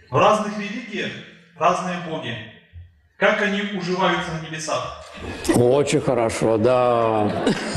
В разных религиях разные боги. Как они уживаются на небесах? Очень хорошо, да.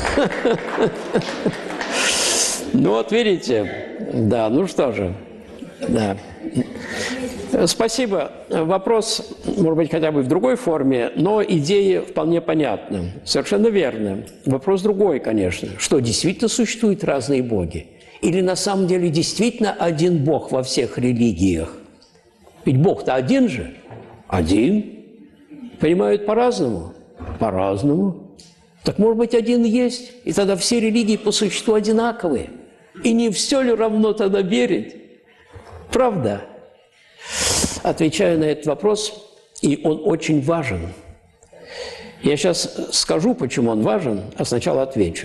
Ну вот видите, да, ну что же, да. Спасибо. Вопрос, может быть, хотя бы в другой форме, но идея вполне понятна. Совершенно верно. Вопрос другой, конечно. Что, действительно существуют разные боги? Или на самом деле действительно один Бог во всех религиях? Ведь Бог-то один же. Один. Понимают по-разному? По-разному. Так, может быть, один есть? И тогда все религии по существу одинаковые. И не все ли равно тогда верить? Правда? Отвечаю на этот вопрос, и он очень важен. Я сейчас скажу, почему он важен, а сначала отвечу.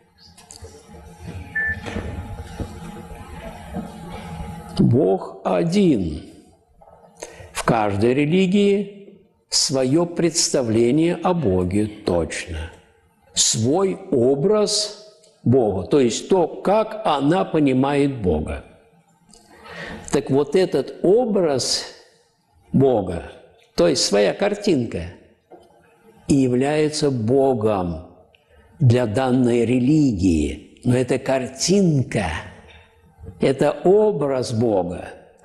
Бог один. В каждой религии свое представление о Боге точно. Свой образ Бога, то есть то, как она понимает Бога. Так вот этот образ Бога, то есть своя картинка, и является Богом для данной религии. Но это картинка, это образ Бога,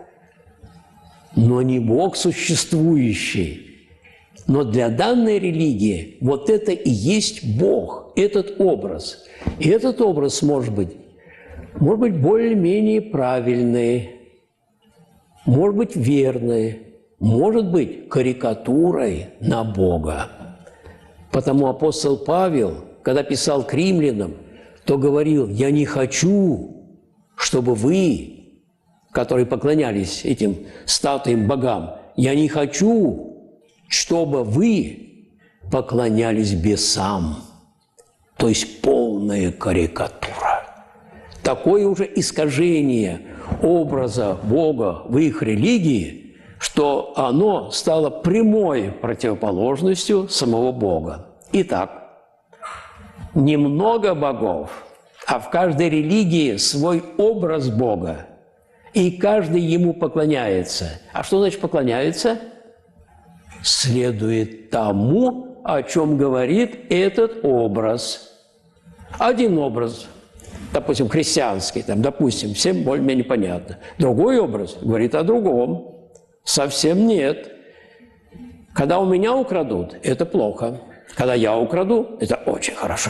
но не Бог существующий. Но для данной религии вот это и есть Бог, этот образ. И этот образ может быть более-менее правильный, может быть верной, может быть карикатурой на Бога. Потому апостол Павел, когда писал к римлянам, то говорил: «Я не хочу, чтобы вы, которые поклонялись этим статуям богам, я не хочу, чтобы вы поклонялись бесам». То есть полная карикатура. Такое уже искажение образа Бога в их религии, что оно стало прямой противоположностью самого Бога. Итак, немного богов, а в каждой религии свой образ Бога, и каждый ему поклоняется. А что значит поклоняется? Следует тому, о чем говорит этот образ. Один образ, допустим, христианский, допустим, всем более-менее понятно. Другой образ говорит о другом. Совсем нет. Когда у меня украдут, это плохо. Когда я украду, это очень хорошо.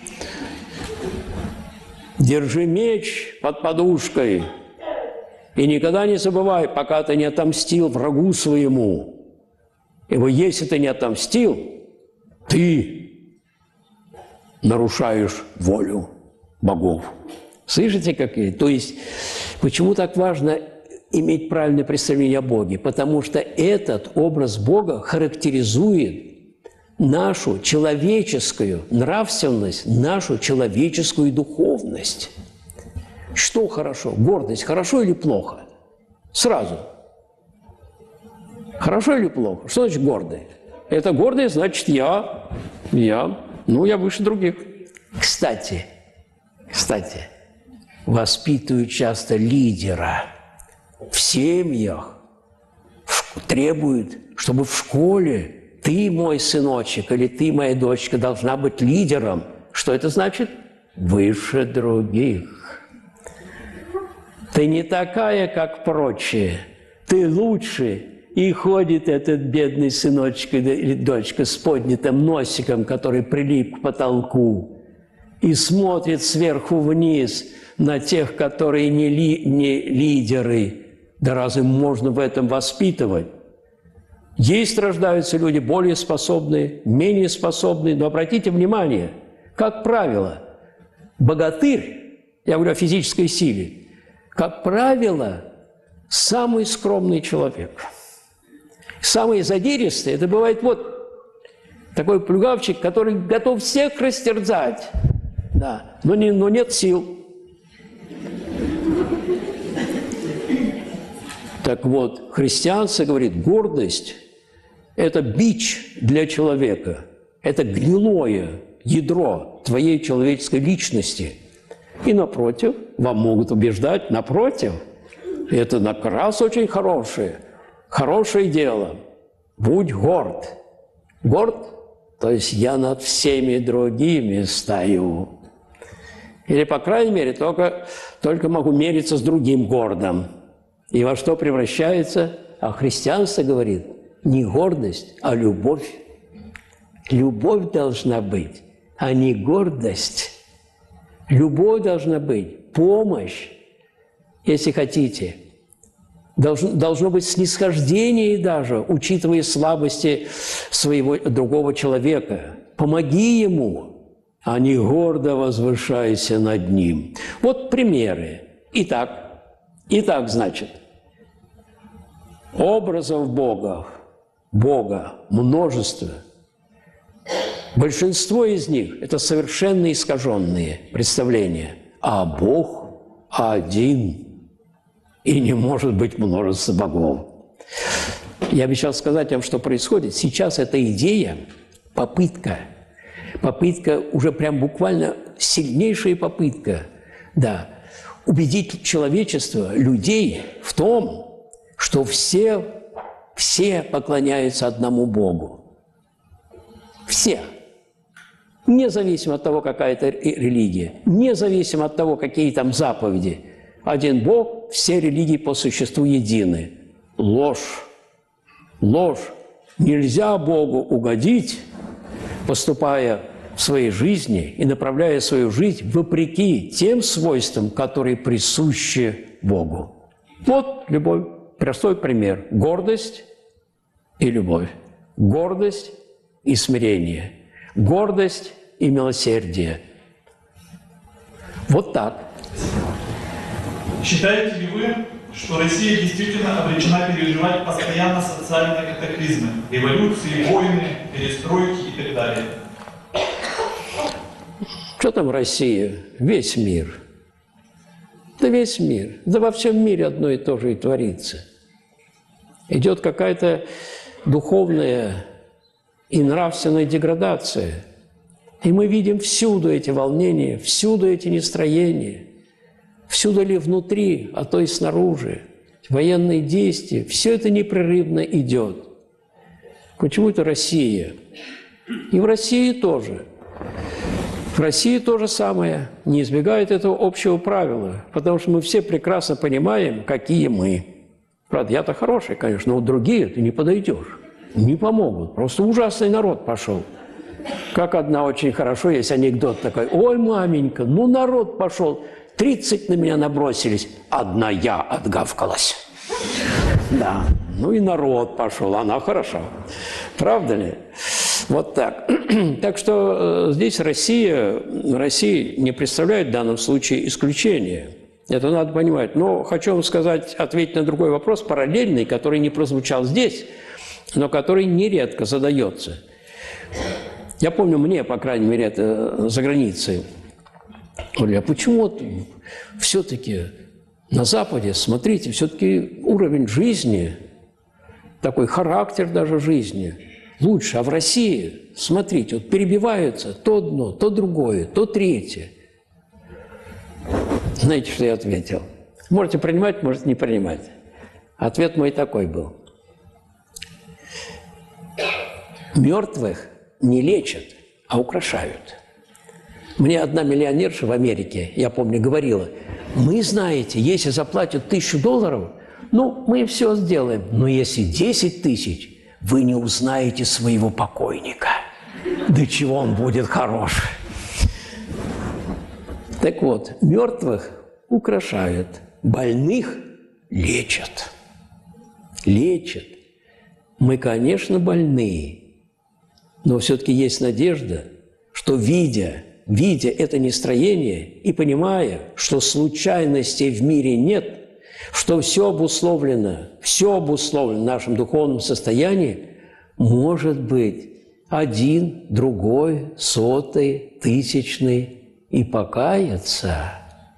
Держи меч под подушкой и никогда не забывай, пока ты не отомстил врагу своему. Ибо если ты не отомстил, ты нарушаешь волю богов. Слышите, какие? То есть, почему так важно иметь правильное представление о Боге? Потому что этот образ Бога характеризует нашу человеческую нравственность, нашу человеческую духовность. Что хорошо? Гордость хорошо или плохо? Сразу. Хорошо или плохо? Что значит гордый? Это гордый, значит, я выше других. Кстати, воспитывают часто лидера. В семьях требуют, чтобы в школе ты, мой сыночек, или ты, моя дочка, должна быть лидером. Что это значит? Выше других. Ты не такая, как прочие. Ты лучше. И ходит этот бедный сыночек или дочка с поднятым носиком, который прилип к потолку, и смотрит сверху вниз на тех, которые не лидеры. Да разве можно в этом воспитывать? Есть рождаются люди более способные, менее способные, но обратите внимание, как правило, богатырь, я говорю о физической силе, как правило, самый скромный человек. Самый задиристый – это бывает вот такой плюгавчик, который готов всех растерзать, да, но нет сил. Так вот, христианство говорит, гордость – это бич для человека, это гнилое ядро твоей человеческой личности. И напротив, вам могут убеждать, напротив, это как раз очень хорошее. хорошее дело, будь горд. Горд, то есть я над всеми другими стою. Или, по крайней мере, только могу мериться с другим гордым. И во что превращается? А христианство говорит, не гордость, а любовь. Любовь должна быть, а не гордость. Любовь должна быть, помощь, если хотите. Должно быть снисхождение даже, учитывая слабости своего другого человека. Помоги ему, а не гордо возвышайся над ним. Вот примеры. Итак, значит, образов Бога множество. Большинство из них – это совершенно искаженные представления. А Бог один. И не может быть множество богов. Я обещал сказать вам, что происходит. Сейчас эта идея, попытка уже прям буквально сильнейшая попытка, да, убедить человечество, людей в том, что все поклоняются одному Богу. Все. Независимо от того, какая это религия, независимо от того, какие там заповеди. Один Бог, все религии по существу едины. Ложь. Ложь. Нельзя Богу угодить, поступая в своей жизни и направляя свою жизнь вопреки тем свойствам, которые присущи Богу. Вот любовь. Простой пример. Гордость и любовь. Гордость и смирение. Гордость и милосердие. Вот так. Считаете ли вы, что Россия действительно обречена переживать постоянно социальные катаклизмы, революции, войны, перестройки и так далее? Что там Россия? Весь мир. Да весь мир. Да во всем мире одно и то же и творится. Идет какая-то духовная и нравственная деградация. И мы видим всюду эти волнения, всюду эти нестроения. Всюду ли внутри, а то и снаружи, военные действия, все это непрерывно идет. Почему это Россия? И в России тоже. В России то же самое, не избегает этого общего правила, потому что мы все прекрасно понимаем, какие мы. Правда, я-то хороший, конечно, но другие ты не подойдешь, не помогут. Просто ужасный народ пошел. Как одна очень хорошо, есть анекдот такой: «Ой, маменька, ну народ пошел». 30 на меня набросились, одна я отгавкалась. Да, ну и народ пошел, она хороша. Правда ли? Вот так. Так что здесь Россия не представляет в данном случае исключения. Это надо понимать. Но хочу вам сказать, ответить на другой вопрос, параллельный, который не прозвучал здесь, но который нередко задается. Я помню, мне, по крайней мере, это за границей. Говорили, а почему все-таки на Западе, смотрите, все-таки уровень жизни, такой характер даже жизни лучше, а в России, смотрите, вот перебиваются то одно, то другое, то третье. Знаете, что я ответил? Можете принимать, можете не принимать. Ответ мой такой был. Мертвых не лечат, а украшают. Мне одна миллионерша в Америке, я помню, говорила: мы, знаете, если заплатят $1000, ну, мы все сделаем. Но если 10 000, вы не узнаете своего покойника. До чего он будет хорош. Так вот, мертвых украшают, больных лечат. Лечат. Мы, конечно, больные, но все-таки есть надежда, что, видя это нестроение и понимая, что случайностей в мире нет, что все обусловлено в нашем духовном состоянии, может быть, 1, 2, 100, 1000 и покаяться.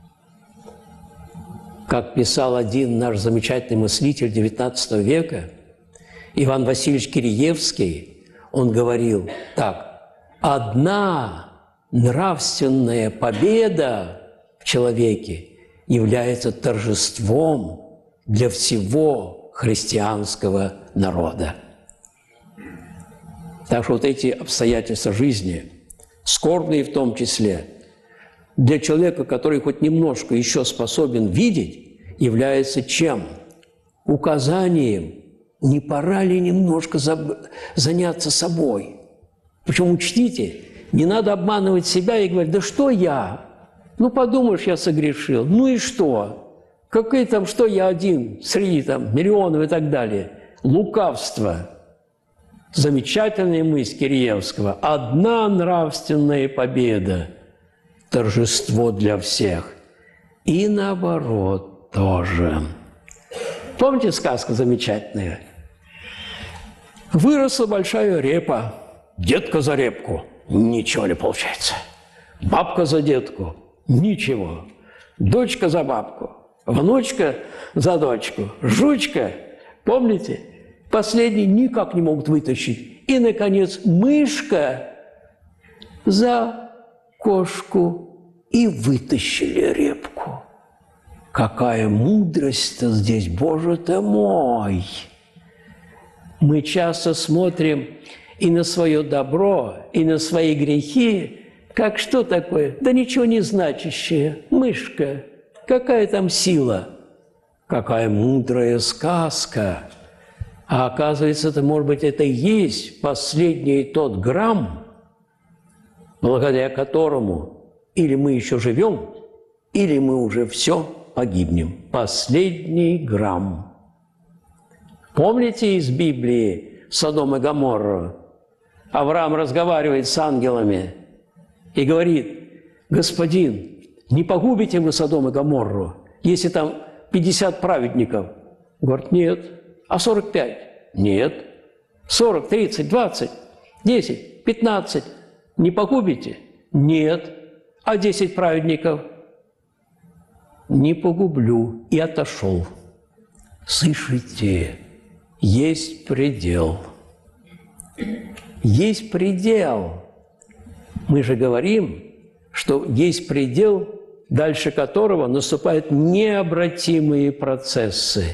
Как писал один наш замечательный мыслитель XIX века, Иван Васильевич Киреевский, он говорил так: одна нравственная победа в человеке является торжеством для всего христианского народа. Так что вот эти обстоятельства жизни, скорбные в том числе, для человека, который хоть немножко еще способен видеть, является чем? Указанием, не пора ли немножко заняться собой. Причем учтите, не надо обманывать себя и говорить, да что я? Ну, подумаешь, я согрешил. Ну и что? Какой там, что я один среди там миллионов и так далее? Лукавство. Замечательная мысль Киреевского. Одна нравственная победа. Торжество для всех. И наоборот тоже. Помните сказку замечательную? Выросла большая репа. Детка за репку. Ничего не получается. Бабка за детку. Ничего. Дочка за бабку. Внучка за дочку. Жучка. Помните? Последний никак не могут вытащить. И, наконец, мышка за кошку. И вытащили репку. Какая мудрость-то здесь, Боже ты мой! Мы часто смотрим и на свое добро, и на свои грехи, как что такое? Да ничего не значащее. Мышка. Какая там сила? Какая мудрая сказка! А оказывается, это, может быть, это и есть последний тот грамм, благодаря которому или мы еще живем, или мы уже все погибнем. Последний грамм. Помните из Библии Содом и Гоморру? Авраам разговаривает с ангелами и говорит: «Господин, не погубите вы Содом и Гоморру, если там 50 праведников?» Говорит: «Нет». «А 45?» «Нет». 40, 30, 20, 10, 15. Не погубите? Нет. А 10 праведников? Не погублю. И отошел. Слышите, есть предел. Есть предел. Мы же говорим, что есть предел, дальше которого наступают необратимые процессы.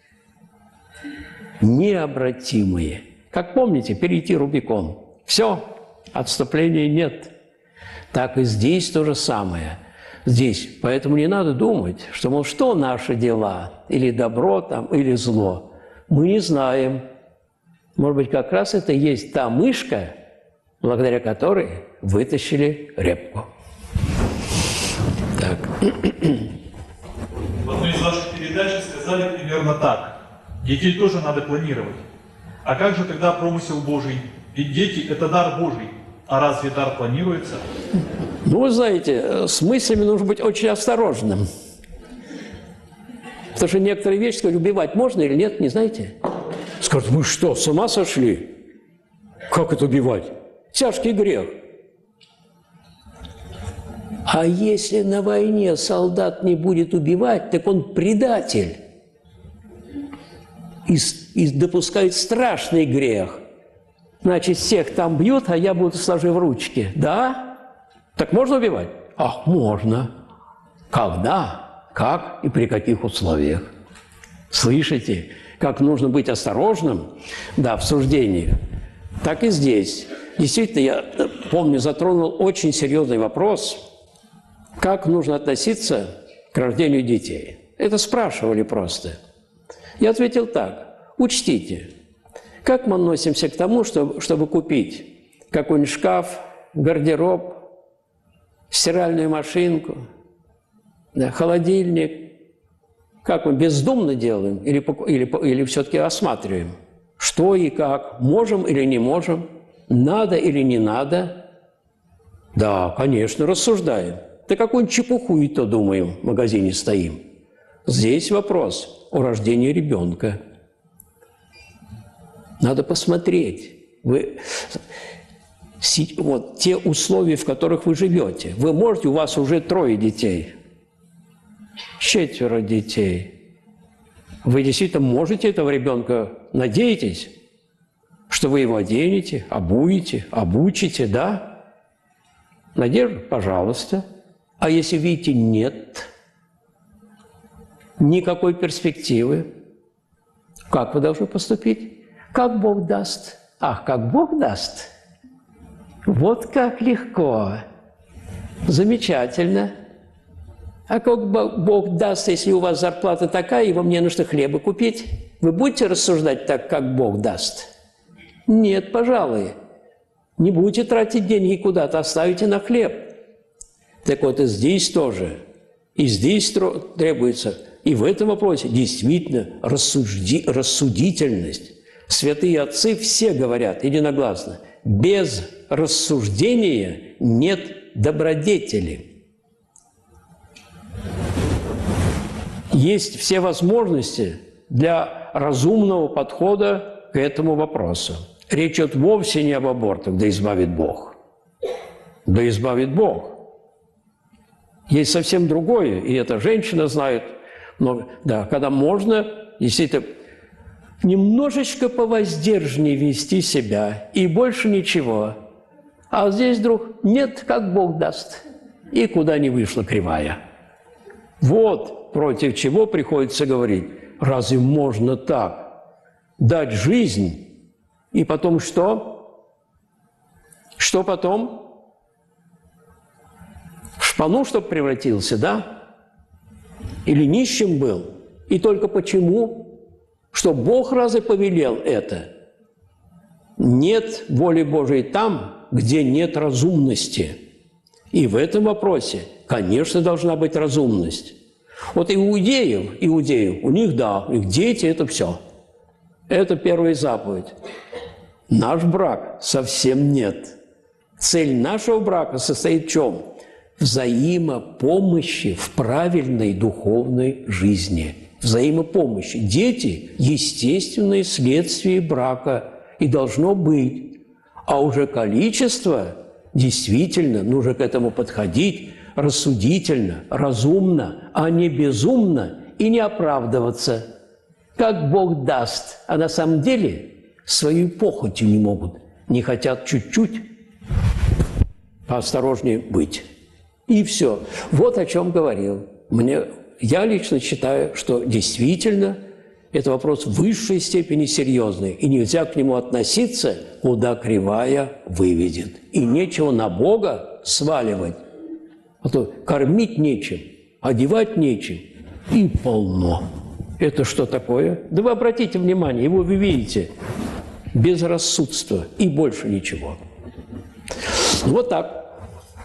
Необратимые. Как помните, перейти Рубикон. Все, отступления нет. Так и здесь то же самое. Здесь. Поэтому не надо думать, что, мол, что наши дела, или добро там, или зло. Мы не знаем. Может быть, как раз это и есть та мышка, благодаря которой вытащили репку. Так. В одной из ваших передач сказали примерно так. Детей тоже надо планировать. А как же тогда промысел Божий? Ведь дети – это дар Божий. А разве дар планируется? Ну, вы знаете, с мыслями нужно быть очень осторожным. Потому что некоторые вещи, сказать, убивать можно или нет, не знаете? Скажут: вы что, с ума сошли? Как это убивать? Тяжкий грех. А если на войне солдат не будет убивать, так он предатель. И допускает страшный грех. Значит, всех там бьют, а я буду сложив ручки. Да? Так можно убивать? Ах, можно. Когда? Как и при каких условиях? Слышите, как нужно быть осторожным, да, в суждении. Так и здесь. Действительно, я помню, затронул очень серьезный вопрос, как нужно относиться к рождению детей. Это спрашивали просто. Я ответил так: учтите, как мы относимся к тому, чтобы купить какой-нибудь шкаф, гардероб, стиральную машинку, да, холодильник. Как мы бездумно делаем или все-таки осматриваем? Что и как? Можем или не можем? Надо или не надо? Да, конечно, рассуждаем. Да какую-нибудь чепуху и то думаем, в магазине стоим. Здесь вопрос о рождении ребенка. Надо посмотреть. Вот те условия, в которых вы живете. Вы можете, у вас уже 3 детей, 4 детей. Вы действительно можете этого ребенка, надеетесь, что вы его оденете, обуете, обучите, да? Надежда? Пожалуйста. А если видите, нет никакой перспективы, Как вы должны поступить? Как Бог даст. Ах, как Бог даст. Вот как легко. Замечательно. А как Бог даст, если у вас зарплата такая, и вам не нужно хлеба купить? Вы будете рассуждать так, как Бог даст? Нет, пожалуй. Не будете тратить деньги куда-то, оставите на хлеб. Так вот и здесь тоже. И здесь требуется, и в этом вопросе действительно рассудительность. Святые отцы все говорят единогласно, без рассуждения нет добродетели. Есть все возможности для разумного подхода к этому вопросу. Речь идет вовсе не об абортах, да избавит Бог. Да избавит Бог. Есть совсем другое, и эта женщина знает, но, да, когда можно, действительно, немножечко повоздержаннее вести себя, и больше ничего. А здесь вдруг нет, как Бог даст, и куда не вышла кривая. Вот против чего приходится говорить, разве можно так дать жизнь, и потом что? Что потом? В шпану, чтобы превратился, да? Или нищим был? И только почему? Что Бог разве повелел это? Нет воли Божией там, где нет разумности. И в этом вопросе, конечно, должна быть разумность. Вот иудеев, у них, да, у них дети – это все. Это первая заповедь. Наш брак совсем нет. Цель нашего брака состоит в чем? Взаимопомощи в правильной духовной жизни. Взаимопомощи. Дети – естественные следствия брака, и должно быть. А уже количество, действительно, нужно к этому подходить рассудительно, разумно, а не безумно и не оправдываться. Как Бог даст, а на самом деле своей похотью не могут, не хотят чуть-чуть поосторожнее быть. И все. Вот о чем говорил. Я лично считаю, что действительно это вопрос в высшей степени серьезный, и нельзя к нему относиться, куда кривая выведет. И нечего на Бога сваливать. А то кормить нечем, одевать нечем, и полно. Это что такое? Да вы обратите внимание, его вы видите. Безрассудство и больше ничего. Вот так.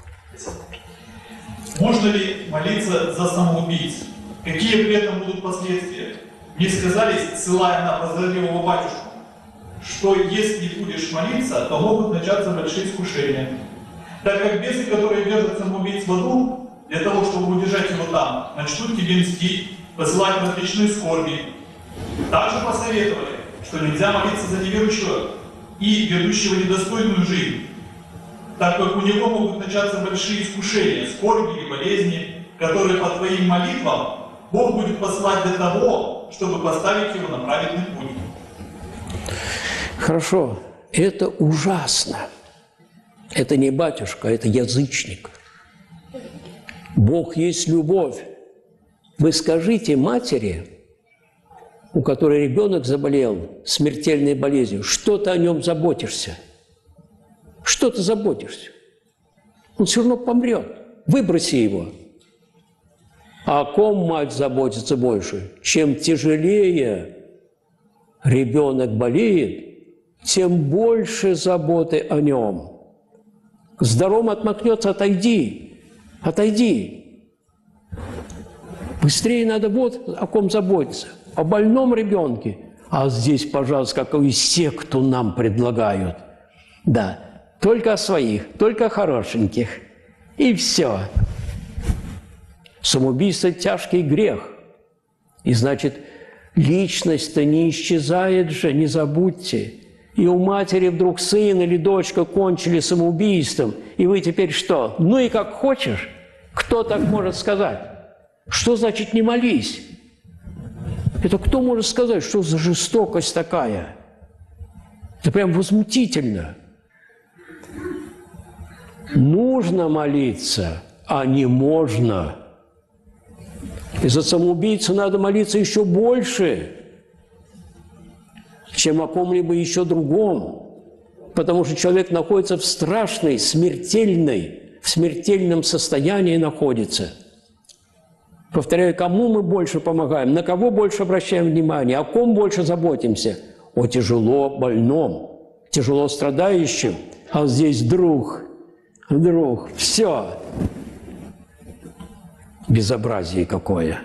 Можно ли молиться за самоубийц? Какие при этом будут последствия? Мне сказали, ссылая на прозорливого батюшку, что если не будешь молиться, то могут начаться большие искушения. Так как бесы, которые держат самоубийц в аду, для того, чтобы удержать его там, начнут тебе мстить, посылать различные скорби. Также посоветовали, что нельзя молиться за неверующего и ведущего недостойную жизнь, так как у него могут начаться большие искушения, скорби и болезни, которые по твоим молитвам Бог будет посылать для того, чтобы поставить его на праведный путь. Хорошо, это ужасно. Это не батюшка, это язычник. Бог есть любовь. Вы скажите матери, у которой ребенок заболел смертельной болезнью, что ты о нем заботишься? Что ты заботишься? Он все равно помрет. Выброси его. А о ком мать заботится больше? Чем тяжелее ребенок болеет, тем больше заботы о нем. К здоровому отмахнется, отойди, отойди. Быстрее надо вот о ком заботиться. О больном ребенке. А здесь, пожалуйста, какую секту нам предлагают. Да, только о своих, только о хорошеньких. И все. Самоубийство – тяжкий грех. И значит, личность-то не исчезает же, не забудьте. И у матери вдруг сын или дочка кончили самоубийством, и вы теперь что? Ну и как хочешь? Кто так может сказать? Что значит не молись? Это кто может сказать, что за жестокость такая? Это прям возмутительно. Нужно молиться, а не можно. И за самоубийцу надо молиться еще больше. чем о ком-либо еще другом, потому что человек находится в страшной, в смертельном состоянии находится. Повторяю, кому мы больше помогаем, на кого больше обращаем внимание, о ком больше заботимся? О тяжело больном, тяжело страдающем, а здесь друг, все. Безобразие какое.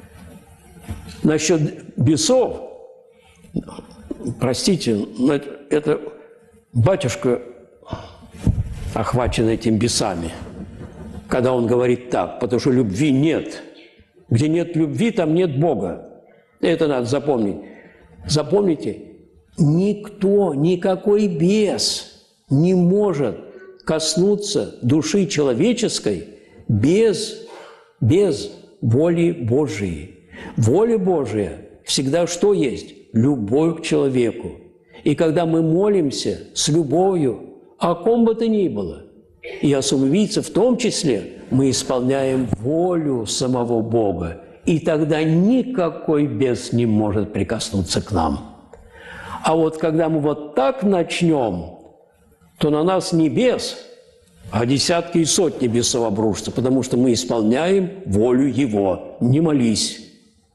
Насчет бесов, простите, но это батюшка охвачен этими бесами, когда он говорит так, потому что любви нет. Где нет любви, там нет Бога. Это надо запомнить. Запомните, никто, никакой бес не может коснуться души человеческой без воли Божией. Воля Божия всегда что есть? Любовь к человеку. И когда мы молимся с любовью, о ком бы то ни было, и о самоубийце в том числе, мы исполняем волю самого Бога. И тогда никакой бес не может прикоснуться к нам. А вот когда мы вот так начнем, то на нас не бес, а десятки и сотни бесов обрушатся, потому что мы исполняем волю Его. Не молись.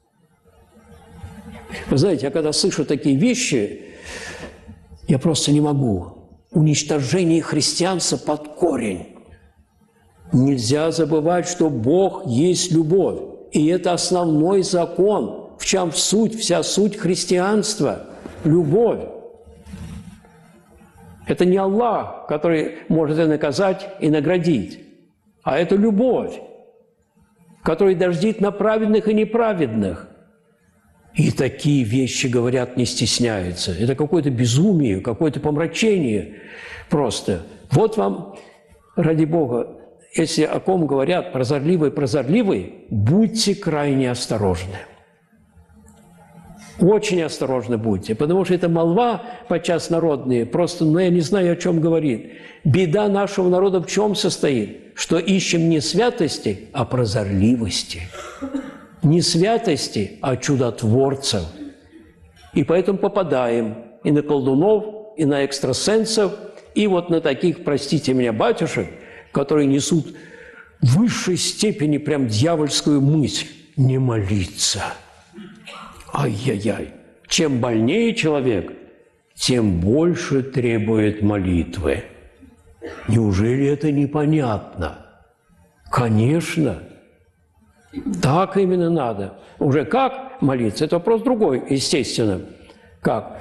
Вы знаете, я когда слышу такие вещи, я просто не могу. Уничтожение христианства под корень. Нельзя забывать, что Бог есть любовь. И это основной закон, в чем суть, вся суть христианства – любовь. Это не Аллах, который может и наказать, и наградить, а это любовь, которая дождит на праведных и неправедных. И такие вещи, говорят, не стесняются. Это какое-то безумие, какое-то помрачение просто. Вот вам, ради Бога, если о ком говорят прозорливый, будьте крайне осторожны. Очень осторожны будьте, потому что эта молва, подчас народная, просто, я не знаю, о чем говорит. Беда нашего народа в чем состоит? Что ищем не святости, а прозорливости. Не святости, а чудотворцев. И поэтому попадаем и на колдунов, и на экстрасенсов, и вот на таких, простите меня, батюшек, которые несут в высшей степени прям дьявольскую мысль – не молиться. Ай-яй-яй. Чем больнее человек, тем больше требует молитвы. Неужели это непонятно? Конечно. Так именно надо. Уже как молиться? Это вопрос другой, естественно. Как?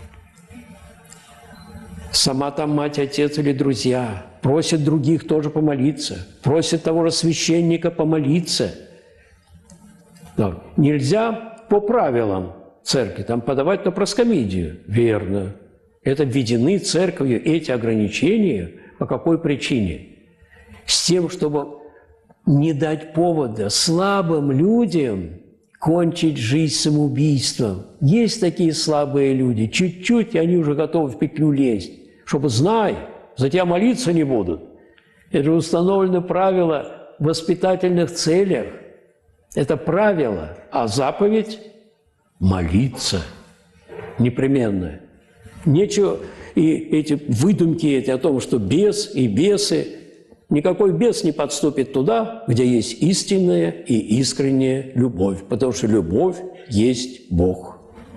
Сама там мать, отец или друзья просят других тоже помолиться, просят того же священника помолиться. Да. Нельзя по правилам церкви там подавать на проскомидию. Верно. Это введены церковью эти ограничения. По какой причине? С тем, чтобы не дать повода слабым людям кончить жизнь самоубийством. Есть такие слабые люди, чуть-чуть, и они уже готовы в петлю лезть. Чтобы, знай, за тебя молиться не будут. Это установлено правило в воспитательных целях. Это правило, а заповедь – молиться непременно. Нечего и эти выдумки эти о том, что бес и бесы. Никакой бес не подступит туда, где есть истинная и искренняя любовь, потому что любовь есть Бог.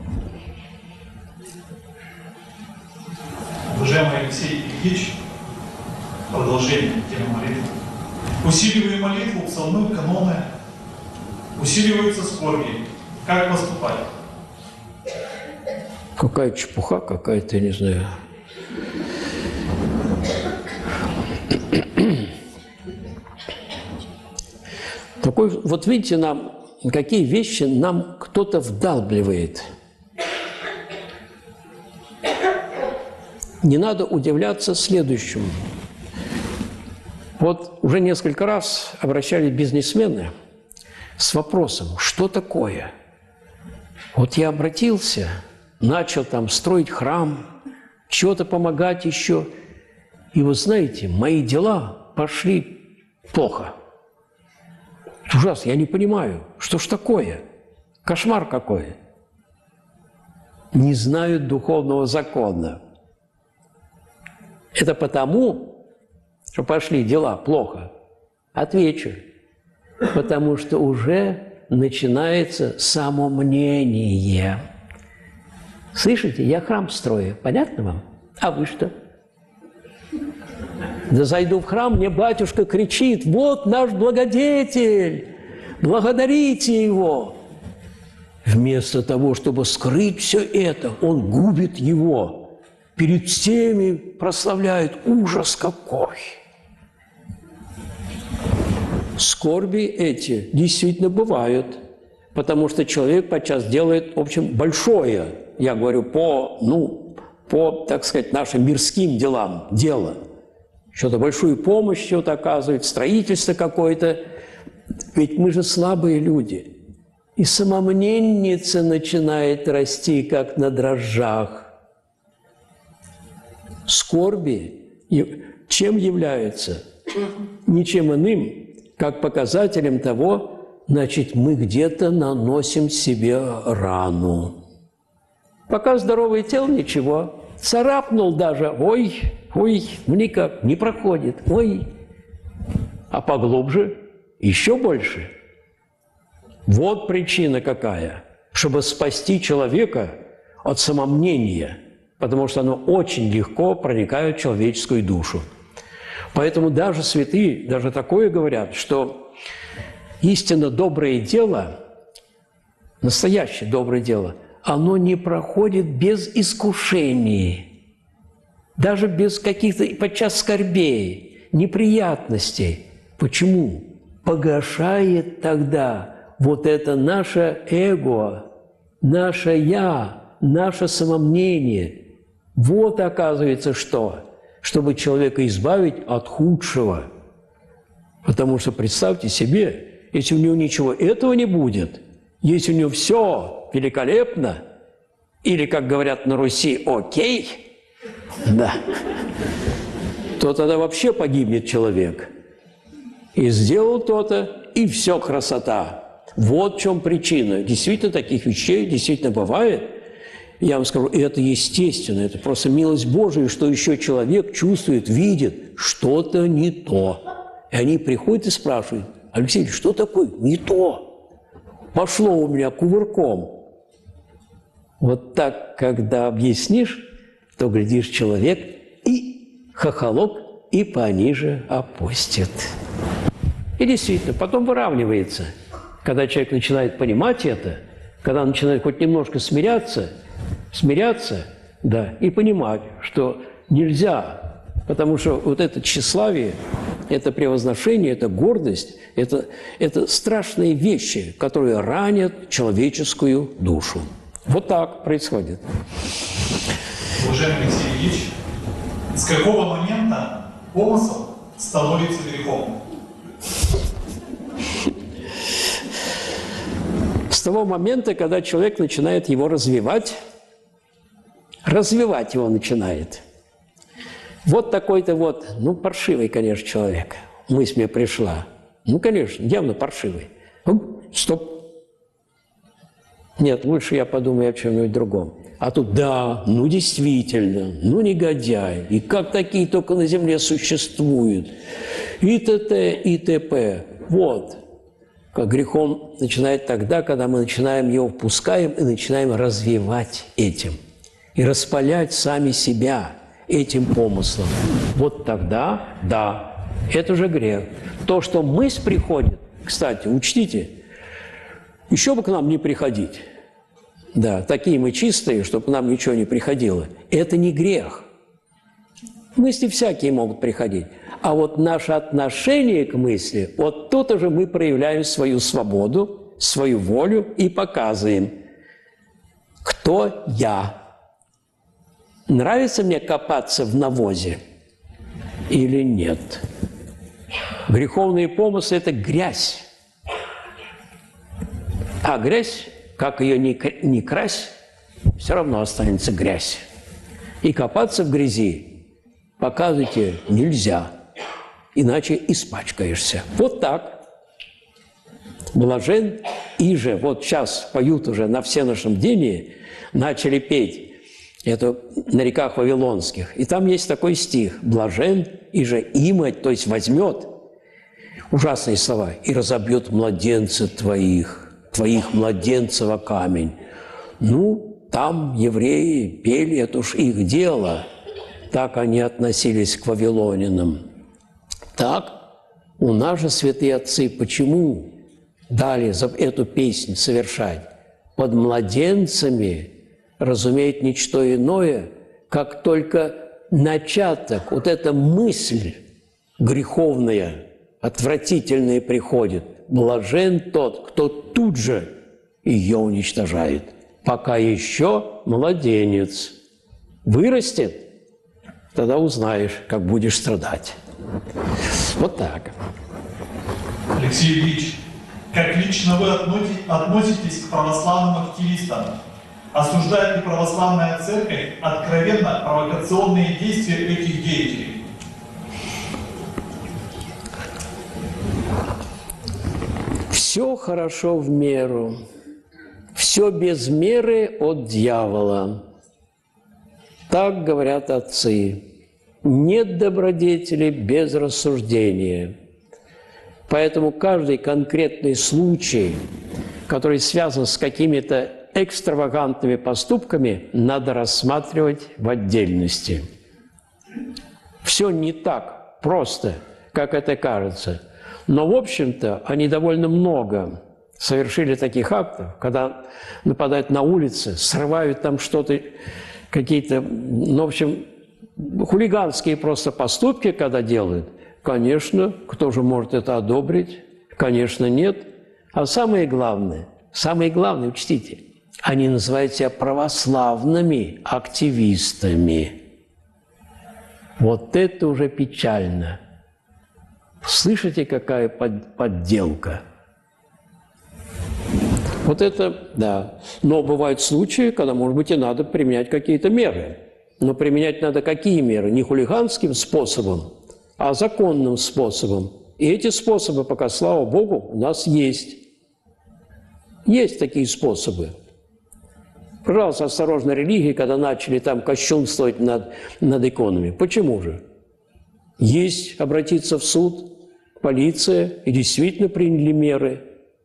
Уважаемый Алексей Ильич, продолжение темы молитвы. Усиливая молитву, псалмы, каноны, усиливаются скорби. Как поступать? Какая чепуха какая-то, я не знаю. Такой, вот видите, какие вещи нам кто-то вдалбливает. Не надо удивляться следующему. Вот уже несколько раз обращались бизнесмены с вопросом, что такое? Вот я обратился, начал там строить храм, чего-то помогать еще. И вы знаете, мои дела пошли плохо. Ужасно, я не понимаю, что ж такое? Кошмар какой. не знают духовного закона. Это потому, что пошли дела плохо. Отвечу. Потому что уже начинается самомнение. Слышите, я храм строю. Понятно вам? А вы что? Да зайду в храм, мне батюшка кричит: вот наш благодетель, благодарите его. Вместо того, чтобы скрыть все это, он губит его. Перед всеми прославляет. Ужас какой! Скорби эти действительно бывают, потому что человек подчас делает, в общем, большое, я говорю, по, так сказать, нашим мирским делам, дело. Что-то большую помощь что-то оказывает, строительство какое-то. Ведь мы же слабые люди. И самомненница начинает расти, как на дрожжах. Скорби чем являются? Ничем иным, как показателем того, значит, мы где-то наносим себе рану. Пока здоровое тело, ничего. Царапнул даже, ой, никак, не проходит, ой. А поглубже еще больше. Вот причина какая. Чтобы спасти человека от самомнения, потому что оно очень легко проникает в человеческую душу. Поэтому даже святые, даже такое говорят, что истинно доброе дело, настоящее доброе дело, оно не проходит без искушений, даже без каких-то подчас скорбей, неприятностей. Почему? Погашает тогда вот это наше эго, наше «я», наше самомнение. Вот оказывается что? Чтобы человека избавить от худшего. Потому что представьте себе, если у него ничего этого не будет, если у него все великолепно, или, как говорят на Руси, окей, да, то тогда вообще погибнет человек. И сделал то-то, и все красота. Вот в чем причина. Действительно, таких вещей действительно бывает. Я вам скажу, это естественно, это просто милость Божия, что еще человек чувствует, видит, что-то не то. И они приходят и спрашивают: Алексей, что такое не то? Пошло у меня кувырком. Вот так, когда объяснишь, то, глядишь, человек и хохолок, и пониже опустит. И действительно, потом выравнивается. Когда человек начинает понимать это, когда он начинает хоть немножко смиряться, да, и понимать, что нельзя, потому что вот это тщеславие, это превозношение, это гордость, это страшные вещи, которые ранят человеческую душу. Вот так происходит. Уважаемый Алексей Ильич, с какого момента помысл становится грехом? С того момента, когда человек начинает его развивать его начинает. Вот такой-то вот, паршивый, конечно, человек. Мысль мне пришла. Конечно, явно паршивый. Стоп. Нет, лучше я подумаю о чем-нибудь другом. А тут, да, действительно, негодяй. И как такие только на земле существуют. И т.т., и т.п. Вот. Как грехом начинает тогда, когда мы начинаем его впускаем и начинаем развивать этим. И распалять сами себя этим помыслом. Вот тогда, да, это же грех. То, что мысль приходит, кстати, учтите, еще бы к нам не приходить. Да, такие мы чистые, чтобы к нам ничего не приходило. Это не грех. Мысли всякие могут приходить. А вот наше отношение к мысли, вот тут уже мы проявляем свою свободу, свою волю и показываем, кто я. Нравится мне копаться в навозе или нет? Греховные помыслы – это грязь. А грязь, как ее ни крась, все равно останется грязь. И копаться в грязи, показывайте, нельзя, иначе испачкаешься. Вот так. Блажен И же вот сейчас поют уже на всеношем бдении, начали петь это на реках Вавилонских. И там есть такой стих: «Блажен, и же имать», то есть возьмет, ужасные слова, «и разобьет младенца твоих младенцев о камень». Ну, там евреи пели, это уж их дело. Так они относились к вавилонянам. Так у нас же святые отцы почему дали за эту песнь совершать? Под младенцами разумеет ничто иное, как только начаток, вот эта мысль греховная, отвратительная приходит. Блажен тот, кто тут же ее уничтожает. Пока еще младенец. Вырастет, тогда узнаешь, как будешь страдать. Вот так. Алексей Ильич, как лично вы относитесь к православным активистам? Осуждает ли православная церковь откровенно провокационные действия этих деятелей? Все хорошо в меру, все без меры от дьявола. Так говорят отцы. Нет добродетели без рассуждения. Поэтому каждый конкретный случай, который связан с какими-то экстравагантными поступками, надо рассматривать в отдельности. Все не так просто, как это кажется. Но, в общем-то, они довольно много совершили таких актов, когда нападают на улице, срывают там что-то, какие-то, ну, в общем, хулиганские просто поступки, когда делают. Конечно, кто же может это одобрить? Конечно, нет. А самое главное, учтите, они называют себя православными активистами. Вот это уже печально. Слышите, какая подделка? Вот это, да. Но бывают случаи, когда, может быть, и надо применять какие-то меры. Но применять надо какие меры? Не хулиганским способом, а законным способом. И эти способы, пока, слава Богу, у нас есть. Есть такие способы. Пожалуйста, осторожно, религии, когда начали там кощунствовать над иконами. Почему же? Есть обратиться в суд, полиция, и действительно приняли меры.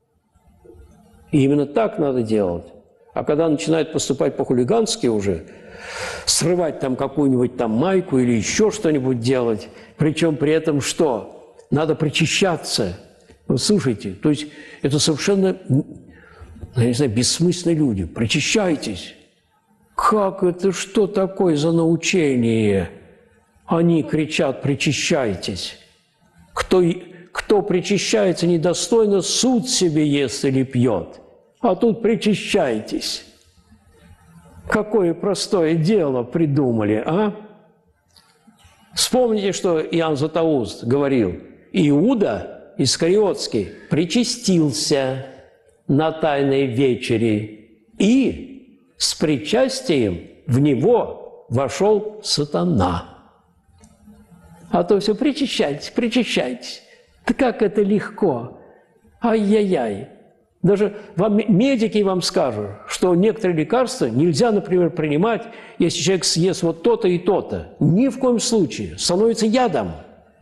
И именно так надо делать. А когда начинают поступать по-хулигански уже, срывать там какую-нибудь там майку или еще что-нибудь делать, причем при этом что? Надо причащаться. Вот слушайте, то есть это совершенно, я не знаю, бессмысленные люди. Причащайтесь. Как это, что такое за научение? Они кричат: причащайтесь. Кто причащается недостойно, суд себе ест или пьет. А тут причащайтесь. Какое простое дело придумали, а? Вспомните, что Иоанн Златоуст говорил. Иуда Искариотский причастился на Тайной вечере, и с причастием в него вошел сатана. А то все причащайтесь, причащайтесь. Да как это легко! Ай-яй-яй! Даже медики вам скажут, что некоторые лекарства нельзя, например, принимать, если человек съест вот то-то и то-то. Ни в коем случае. Становится ядом.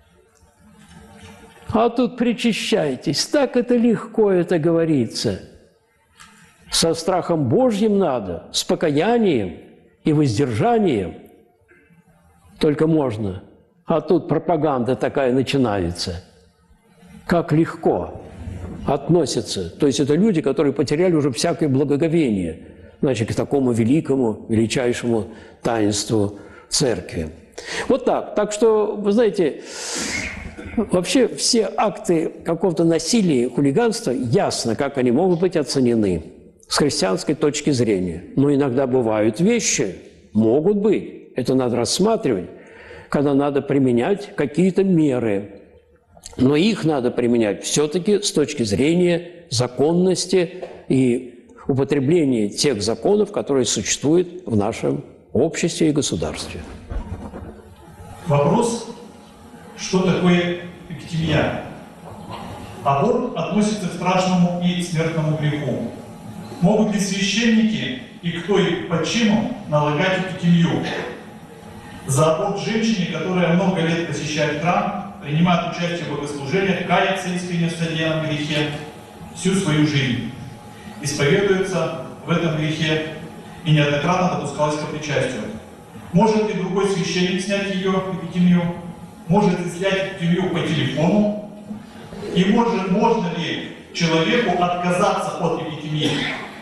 А тут причащайтесь. Так это легко это говорится. Со страхом Божьим надо, с покаянием и воздержанием. Только можно. А тут пропаганда такая начинается. Как легко относятся. То есть это люди, которые потеряли уже всякое благоговение, значит, к такому великому, величайшему таинству Церкви. Вот так. Так что, вы знаете, вообще все акты какого-то насилия, хулиганства, ясно, как они могут быть оценены с христианской точки зрения. Но иногда бывают вещи, могут быть, это надо рассматривать, когда надо применять какие-то меры. Но их надо применять все-таки с точки зрения законности и употребления тех законов, которые существуют в нашем обществе и государстве. Вопрос, что такое эктимия? Аборт относится к страшному и смертному греху. Могут ли священники и кто и по чину налагать эпитемию? За аборт женщине, которая много лет посещает храм, принимает участие в богослужениях, кается искренне в содеянном грехе всю свою жизнь, исповедуется в этом грехе и неоднократно допускалась к причастию. Может ли другой священник снять ее эпитемию? Может ли снять эпитемию по телефону? И можно ли человеку отказаться от эпитемии?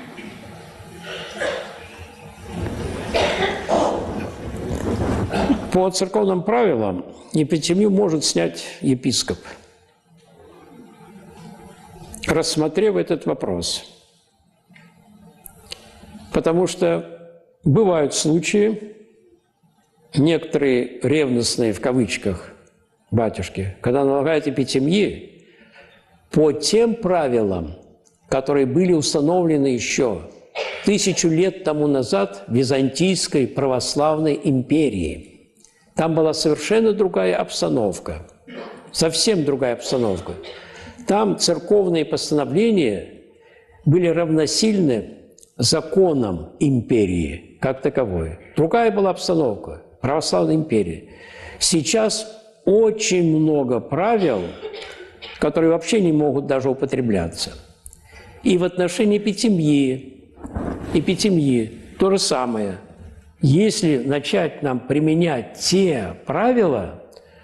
По церковным правилам эпитемию может снять епископ, рассмотрев этот вопрос. Потому что бывают случаи, некоторые ревностные, в кавычках, батюшки, когда налагают эпитемии по тем правилам, которые были установлены еще 1000 лет тому назад в Византийской православной империи. Там была совершенно другая обстановка, совсем другая обстановка. Там церковные постановления были равносильны законам империи как таковой. Другая была обстановка православной империи. Сейчас очень много правил, которые вообще не могут даже употребляться. И в отношении эпитемии то же самое. Если начать нам применять те правила,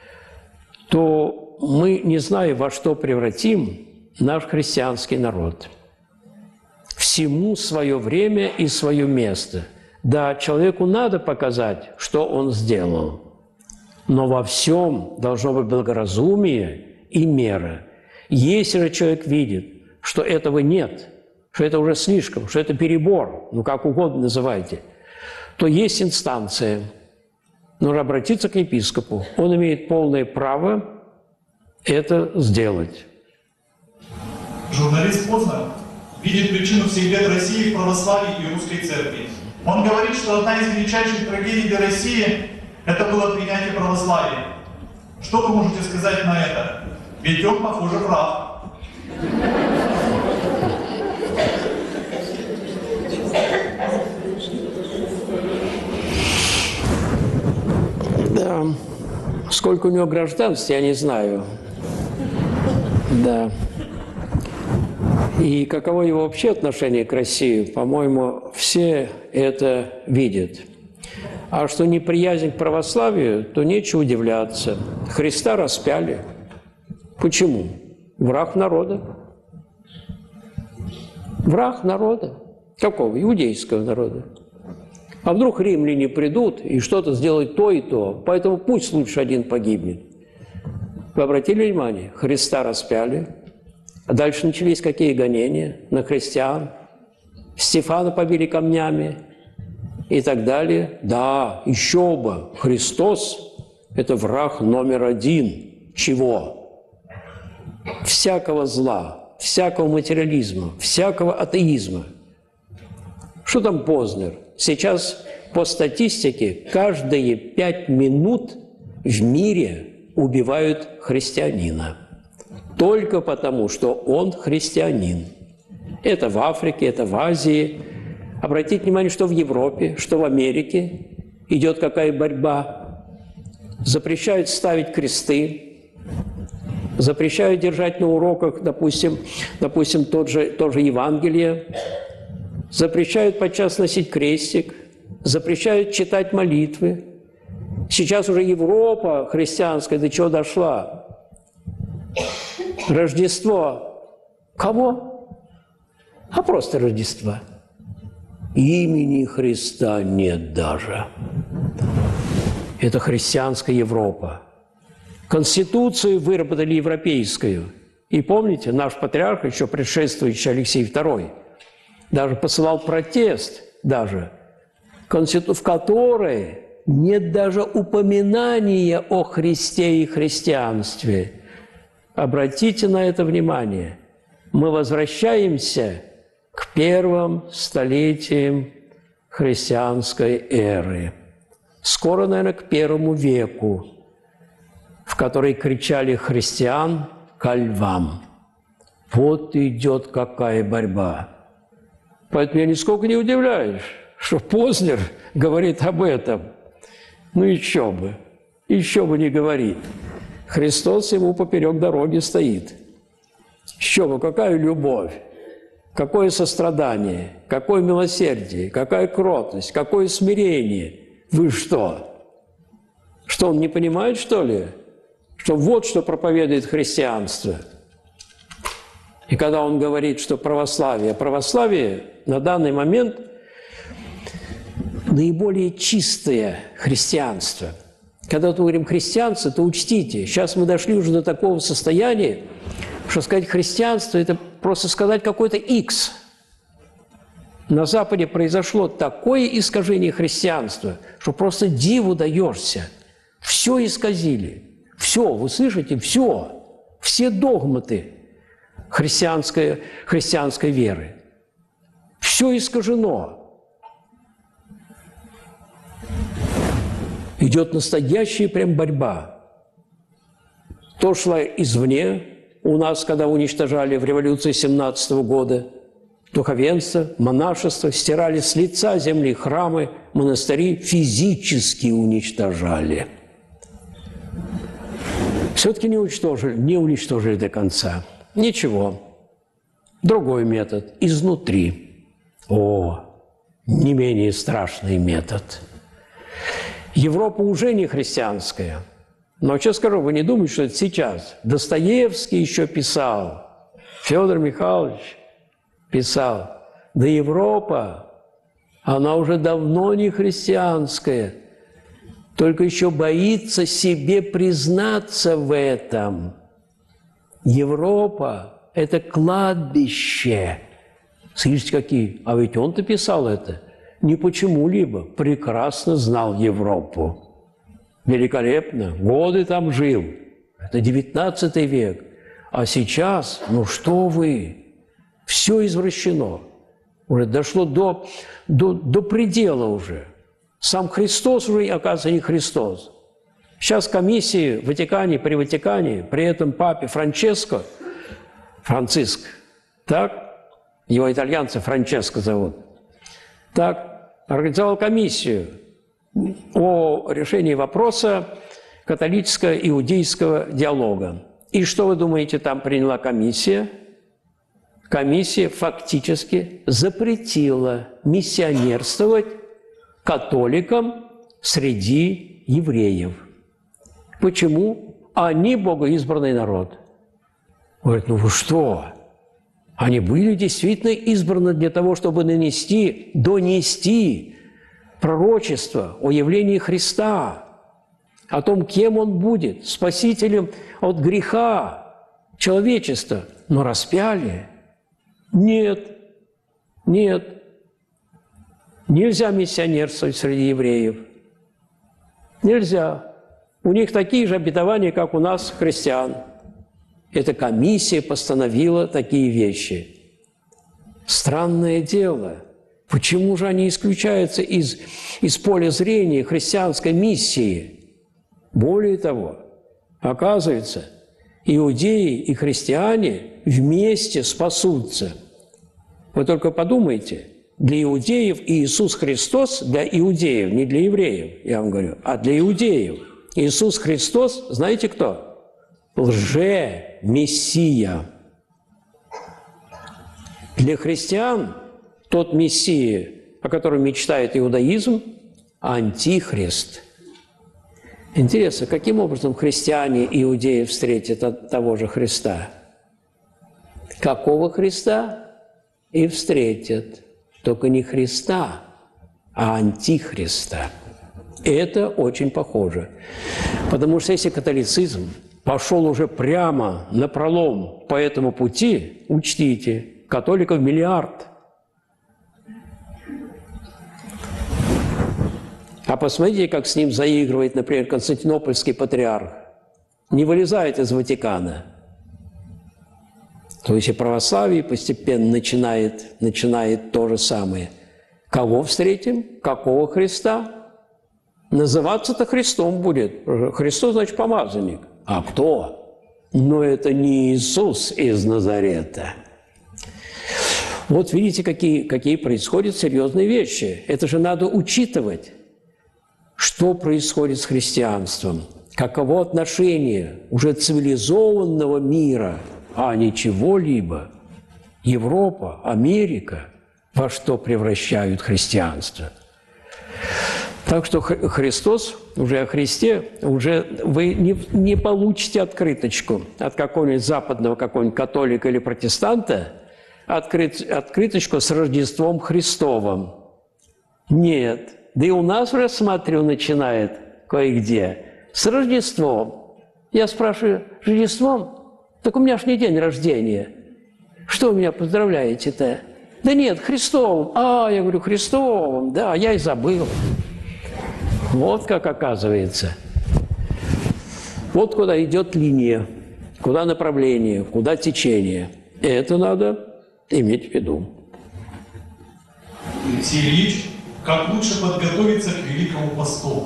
то мы не знаем, во что превратим наш христианский народ. Всему свое время и свое место. Да, человеку надо показать, что он сделал, но во всем должно быть благоразумие и мера. Если же человек видит, что этого нет, что это уже слишком, что это перебор, ну как угодно называйте, то есть инстанция. Нужно обратиться к епископу. Он имеет полное право это сделать. Журналист Познер видит причину всех бед России в православии и русской церкви. Он говорит, что одна из величайших трагедий для России – это было принятие православия. Что вы можете сказать на это? Ведь он, похоже, прав. Да. Сколько у него гражданств, я не знаю. Да. И каково его вообще отношение к России, по-моему, все это видят. А что неприязнь к православию, то нечего удивляться. Христа распяли. Почему? Враг народа. Враг народа. Какого? Иудейского народа. А вдруг римляне придут и что-то сделают то и то, поэтому пусть лучше один погибнет. Вы обратили внимание? Христа распяли. А дальше начались какие гонения на христиан? Стефана побили камнями и так далее. Да, еще бы, Христос – это враг номер один. Чего? Всякого зла, всякого материализма, всякого атеизма. Что там Познер? Сейчас по статистике каждые 5 минут в мире убивают христианина. Только потому, что он христианин. Это в Африке, это в Азии. Обратите внимание, что в Европе, что в Америке идет какая борьба. Запрещают ставить кресты, запрещают держать на уроках, допустим тоже Евангелие, запрещают подчас носить крестик, запрещают читать молитвы. Сейчас уже Европа христианская до чего дошла? Рождество. Кого? А просто Рождество. Имени Христа нет даже. Это христианская Европа. Конституцию выработали европейскую. И помните, наш патриарх, еще предшествующий Алексей II, даже посылал протест, в которой нет даже упоминания о Христе и христианстве. Обратите на это внимание. Мы возвращаемся к первым столетиям христианской эры. Скоро, наверное, к первому веку, в который кричали христиан ко львам. Вот идет какая борьба. Поэтому я нисколько не удивляюсь, что Познер говорит об этом. Ну еще бы не говорит. Христос ему поперек дороги стоит. Еще бы, какая любовь, какое сострадание, какое милосердие, какая кротость, какое смирение. Вы что? Что, он не понимает, что ли? Что вот что проповедует христианство. И когда он говорит, что православие на данный момент наиболее чистое христианство. Когда мы говорим христианство, то учтите, сейчас мы дошли уже до такого состояния, что сказать христианство – это просто сказать какой-то X. На Западе произошло такое искажение христианства, что просто диву даешься. Все исказили. Все, вы слышите, все. Все догматы христианской веры. Все искажено. Идет настоящая прям борьба. То шла извне, у нас, когда уничтожали в революции 17 года, духовенство, монашество, стирали с лица земли храмы, монастыри, физически уничтожали. Все-таки не уничтожили до конца. Ничего. Другой метод – изнутри. Не менее страшный метод. Европа уже не христианская. Но, честно скажу, вы не думаете, что это сейчас. Достоевский еще писал, Федор Михайлович писал, да Европа, она уже давно не христианская, только еще боится себе признаться в этом. Европа – это кладбище. Слышите, какие? А ведь он-то писал это не почему-либо, прекрасно знал Европу. Великолепно, годы там жил. Это 19 век. А сейчас, ну что вы, все извращено. Уже дошло до предела уже. Сам Христос уже, оказывается, не Христос. Сейчас комиссии в Ватикане, при этом папе Франциск, так, его итальянцы Франческо зовут, так, организовал комиссию о решении вопроса католическо-иудейского диалога. И что вы думаете, там приняла комиссия? Комиссия фактически запретила миссионерствовать католикам среди евреев. Почему? Они богоизбранный народ. Говорят, ну вы что? Они были действительно избраны для того, чтобы донести пророчество о явлении Христа, о том, кем Он будет, спасителем от греха человечества. Но распяли? Нет. Нельзя миссионерствовать среди евреев. Нельзя. У них такие же обетования, как у нас, христиан. Эта комиссия постановила такие вещи. Странное дело. Почему же они исключаются из поля зрения христианской миссии? Более того, оказывается, иудеи и христиане вместе спасутся. Вы только подумайте, для иудеев Иисус Христос, для иудеев, не для евреев, я вам говорю, а для иудеев. Иисус Христос, знаете кто? Лже-мессия. Для христиан тот мессия, о котором мечтает иудаизм, антихрист. Интересно, каким образом христиане и иудеи встретят того же Христа? Какого Христа? И встретят. Только не Христа, а антихриста. Это очень похоже. Потому что если католицизм пошел уже прямо напролом по этому пути, учтите, католиков миллиард. А посмотрите, как с ним заигрывает, например, Константинопольский патриарх. Не вылезает из Ватикана. То есть и православие постепенно начинает то же самое. Кого встретим? Какого Христа? Называться-то Христом будет. Христос, значит, помазанник. А кто? но это не Иисус из Назарета. Вот видите, какие происходят серьезные вещи. Это же надо учитывать, что происходит с христианством, каково отношение уже цивилизованного мира, а не чего-либо, Европа, Америка, во что превращают христианство. Так что Христос, уже о Христе, уже вы не получите открыточку от какого-нибудь западного, какого-нибудь католика или протестанта, открыточку с Рождеством Христовым. Нет. Да и у нас уже, смотрю, начинает кое-где с Рождеством. Я спрашиваю, Рождеством? Так у меня ж не день рождения. Что вы меня поздравляете-то? Да нет, Христовым. А, я говорю, Христовым. Да, я и забыл. Вот как оказывается. Вот куда идет линия, куда направление, куда течение. И это надо иметь в виду. Алексей Ильич, как лучше подготовиться к Великому посту?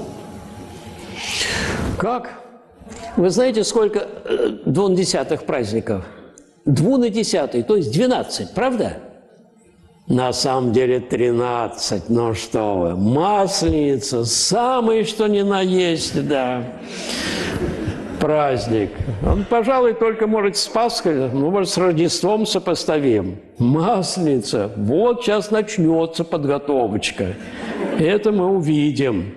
Как? Вы знаете, сколько 2 праздников? 2 на 10, то есть 12, правда? На самом деле 13, ну что вы, Масленица, самый что ни на есть, да, праздник. Он, пожалуй, только, может, с Пасхой, ну, может, с Рождеством сопоставим. Масленица, вот сейчас начнется подготовочка. Это мы увидим.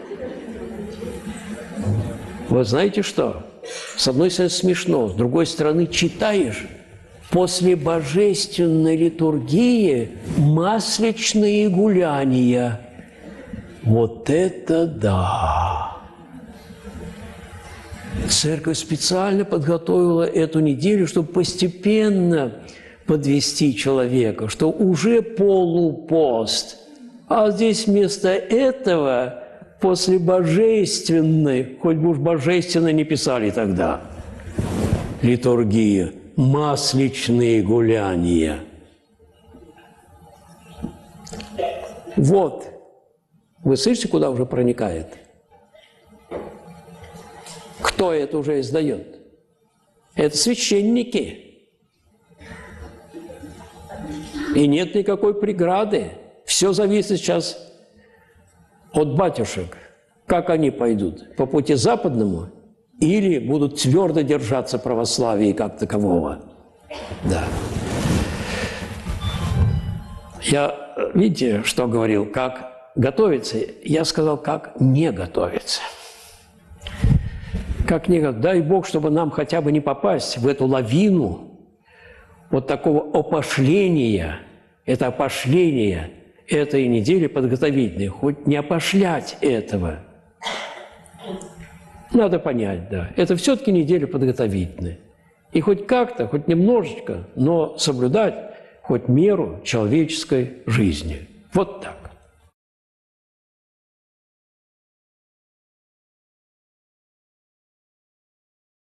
Вы знаете что? С одной стороны смешно, с другой стороны читаешь. После божественной литургии масличные гуляния. Вот это да! Церковь специально подготовила эту неделю, чтобы постепенно подвести человека, что уже полупост. А здесь вместо этого после божественной, хоть бы уж божественно не писали тогда, литургия, масличные гуляния. Вот. Вы слышите, куда уже проникает? Кто это уже издает? Это священники. И нет никакой преграды. Все зависит сейчас от батюшек. Как они пойдут? По пути западному? Или будут твердо держаться православия как такового? Да. Я, видите, что говорил? Как готовиться? Я сказал, как не готовиться. Как не готовиться? Дай Бог, чтобы нам хотя бы не попасть в эту лавину вот такого опошления. Это опошление этой недели подготовительной. Хоть не опошлять этого. Надо понять, да. Это все-таки неделя подготовительная. И хоть как-то, хоть немножечко, но соблюдать хоть меру человеческой жизни. Вот так.